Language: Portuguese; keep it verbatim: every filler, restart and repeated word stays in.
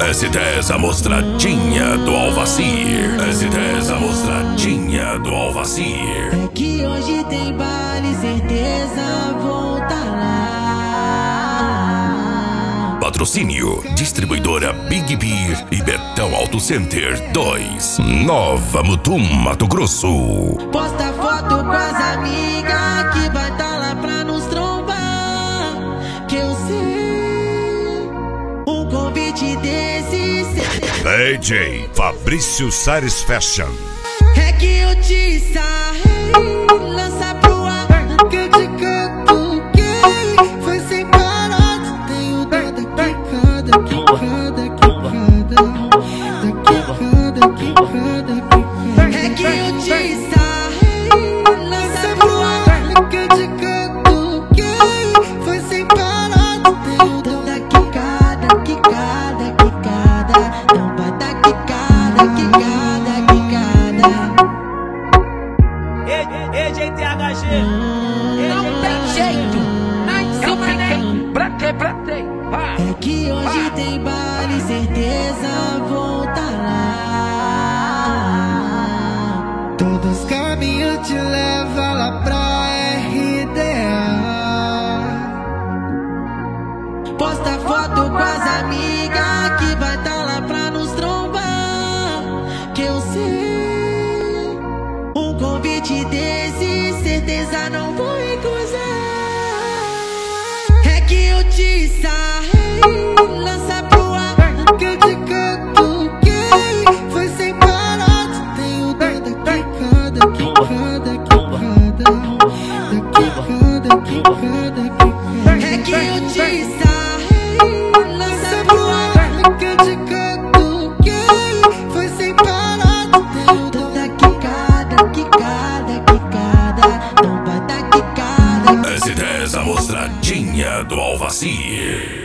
S dez Amostradinha do Alvacir. S dez Amostradinha do Alvacir. É que hoje tem baile, certeza vou tá lá. Patrocínio: Distribuidora Big Beer e Betão Auto Center dois, Nova Mutum, Mato Grosso. Posta foto com as amigas que vai tá lá pra nos trombar. Que eu sei, um convite desse D J Fabrício Sares Fashion. é que eu te sarrei, lança pro ar que eu te canto. Quem foi sem parar? Tenho dó da quicada, quicada, quicada, da quicada, quicada, quicada. É que eu te sarrei, lança pro ar que eu te canto. Quem foi sem parar? Tenho dó da quicada, quicada, quicada, não bata quicada, quicada, quicada. E G T H G. Não tem jeito, eu fiquei bratei, bratei. É que hoje tem baile, certeza vou tá lá. Todos os caminhos te levam lá pra R D A. Posta foto com as amigas que vai tá lá pra nos trombar. Que eu sei, um convite desse, certeza não vou recusar. É que eu te sarrei, lança pro ar que eu te canto. Quem foi sem parar? Tenho dó da quicada, quicada, quicada, da quicada, quicada, quicada. É que eu te sarrei, lança pro ar que eu te canto. Quem foi sem parar? Tenho dó da quicada, quicada, quicada, não bata quicada. S dez Amostradinha do Alvacir.